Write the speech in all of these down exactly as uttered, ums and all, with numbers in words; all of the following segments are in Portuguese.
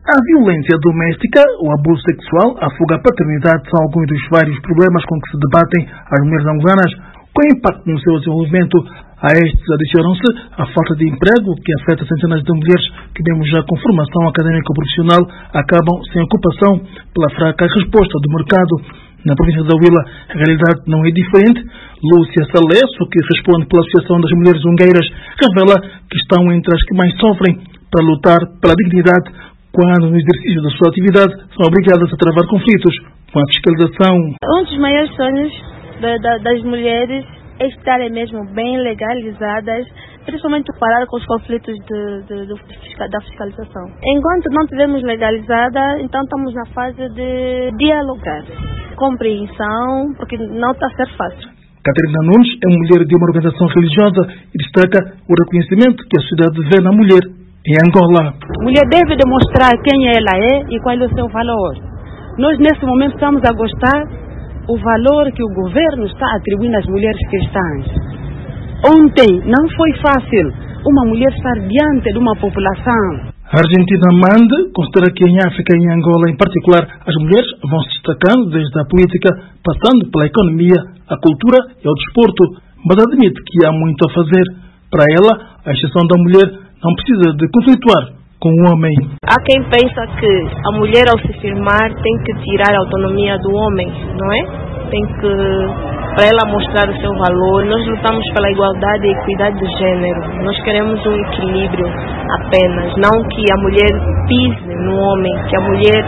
A violência doméstica, o abuso sexual, a fuga à paternidade são alguns dos vários problemas com que se debatem as mulheres angolanas, com impacto no seu desenvolvimento. A estes adicionam-se a falta de emprego, que afeta centenas de mulheres que, mesmo já com formação académica profissional, acabam sem ocupação pela fraca resposta do mercado. Na província da Huila, a realidade não é diferente. Lúcia Salesso, que responde pela Associação das Mulheres Ungueiras, revela que estão entre as que mais sofrem para lutar pela dignidade, quando no exercício da sua atividade são obrigadas a travar conflitos com a fiscalização. Um dos maiores sonhos da, da, das mulheres é estarem mesmo bem legalizadas, principalmente parar com os conflitos de, de, de, da fiscalização. Enquanto não estivermos legalizada, então estamos na fase de dialogar, compreensão, porque não está a ser fácil. Catarina Nunes é mulher de uma organização religiosa e destaca o reconhecimento que a sociedade vê na mulher em Angola. A mulher deve demonstrar quem ela é e qual é o seu valor. Nós, nesse momento, estamos a gostar o valor que o governo está atribuindo às mulheres cristãs. Ontem não foi fácil uma mulher estar diante de uma população. A Argentina Mande considera que em África e em Angola, em particular, as mulheres vão se destacando desde a política, passando pela economia, a cultura e o desporto, mas admite que há muito a fazer. Para ela, a exceção da mulher não precisa de conflituar com o homem. Há quem pensa que a mulher, ao se firmar, tem que tirar a autonomia do homem, não é? Tem que, para ela mostrar o seu valor. Nós lutamos pela igualdade e equidade de gênero. Nós queremos um equilíbrio apenas, não que a mulher pise no homem, que a mulher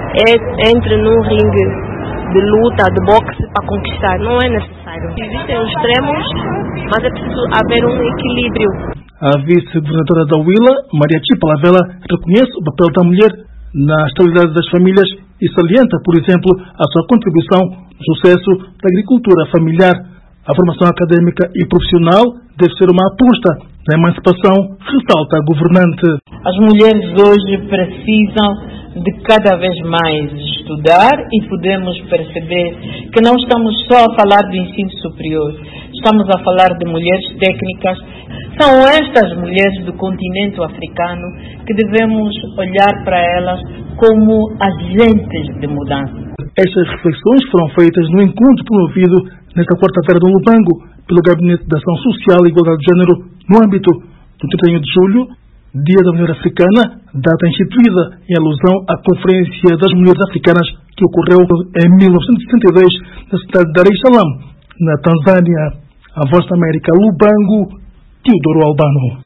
é, entre num ringue de luta, de boxe para conquistar. Não é necessário. Existem os extremos, mas é preciso haver um equilíbrio. A vice-governadora da Huila, Maria Chipa Lavela, reconhece o papel da mulher na estabilidade das famílias e salienta, por exemplo, a sua contribuição no sucesso da agricultura familiar. A formação académica e profissional deve ser uma aposta na emancipação, ressalta a governante. As mulheres hoje precisam de cada vez mais estudar e podemos perceber que não estamos só a falar do ensino superior, estamos a falar de mulheres técnicas. São estas mulheres do continente africano que devemos olhar para elas como agentes de mudança. Estas reflexões foram feitas no encontro promovido nesta quarta-feira no Lubango pelo Gabinete de Ação Social e Igualdade de Gênero no âmbito do trinta e um de julho, Dia da Mulher Africana, data instituída em alusão à Conferência das Mulheres Africanas que ocorreu em mil novecentos e sessenta e dois na cidade de Dar es Salaam, na Tanzânia. A Voz da América, Lubango, Teodoro Albano.